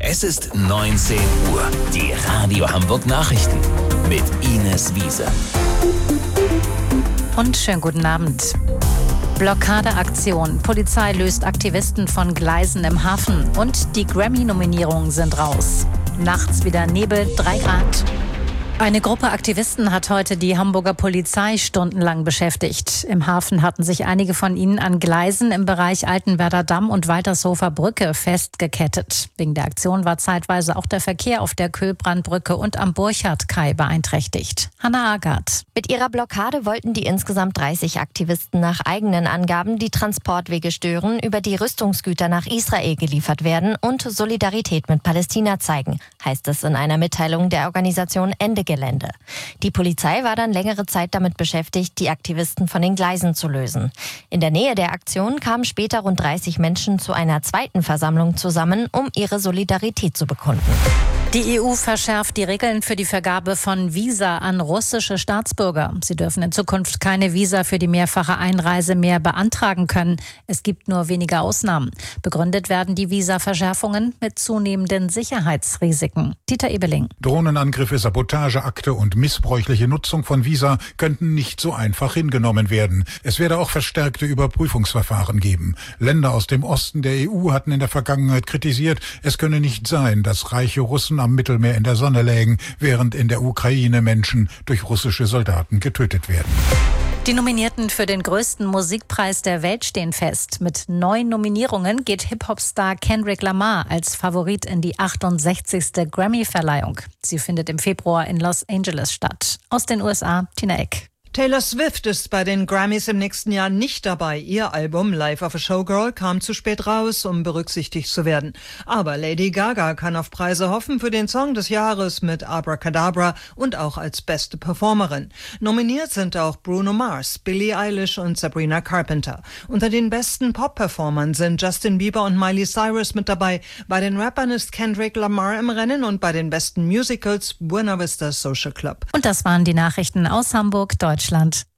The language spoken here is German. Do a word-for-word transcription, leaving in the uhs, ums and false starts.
Es ist neunzehn Uhr. Die Radio Hamburg Nachrichten mit Ines Wiese. Und schönen guten Abend. Blockadeaktion. Polizei löst Aktivisten von Gleisen im Hafen. Und die Grammy-Nominierungen sind raus. Nachts wieder Nebel, drei Grad. Eine Gruppe Aktivisten hat heute die Hamburger Polizei stundenlang beschäftigt. Im Hafen hatten sich einige von ihnen an Gleisen im Bereich Altenwerder Damm und Waltershofer Brücke festgekettet. Wegen der Aktion war zeitweise auch der Verkehr auf der Köhlbrandbrücke und am Burchardkai beeinträchtigt. Hanna Agard. Mit ihrer Blockade wollten die insgesamt dreißig Aktivisten nach eigenen Angaben die Transportwege stören, über die Rüstungsgüter nach Israel geliefert werden und Solidarität mit Palästina zeigen, heißt es in einer Mitteilung der Organisation Ende Gelände. Die Polizei war dann längere Zeit damit beschäftigt, die Aktivisten von den Gleisen zu lösen. In der Nähe der Aktion kamen später rund dreißig Menschen zu einer zweiten Versammlung zusammen, um ihre Solidarität zu bekunden. Die E U verschärft die Regeln für die Vergabe von Visa an russische Staatsbürger. Sie dürfen in Zukunft keine Visa für die mehrfache Einreise mehr beantragen können. Es gibt nur wenige Ausnahmen. Begründet werden die Visa-Verschärfungen mit zunehmenden Sicherheitsrisiken. Dieter Ebeling. Drohnenangriffe, Sabotageakte und missbräuchliche Nutzung von Visa könnten nicht so einfach hingenommen werden. Es werde auch verstärkte Überprüfungsverfahren geben. Länder aus dem Osten der E U hatten in der Vergangenheit kritisiert, es könne nicht sein, dass reiche Russen am Mittelmeer in der Sonne lägen, während in der Ukraine Menschen durch russische Soldaten getötet werden. Die Nominierten für den größten Musikpreis der Welt stehen fest. Mit neun Nominierungen geht Hip-Hop-Star Kendrick Lamar als Favorit in die achtundsechzigste Grammy-Verleihung. Sie findet im Februar in Los Angeles statt. Aus den U S A, Tina Eck. Taylor Swift ist bei den Grammys im nächsten Jahr nicht dabei. Ihr Album Life of a Showgirl kam zu spät raus, um berücksichtigt zu werden. Aber Lady Gaga kann auf Preise hoffen für den Song des Jahres mit Abracadabra und auch als beste Performerin. Nominiert sind auch Bruno Mars, Billie Eilish und Sabrina Carpenter. Unter den besten Pop-Performern sind Justin Bieber und Miley Cyrus mit dabei. Bei den Rappern ist Kendrick Lamar im Rennen und bei den besten Musicals Buena Vista Social Club. Und das waren die Nachrichten aus Hamburg, Deutschland.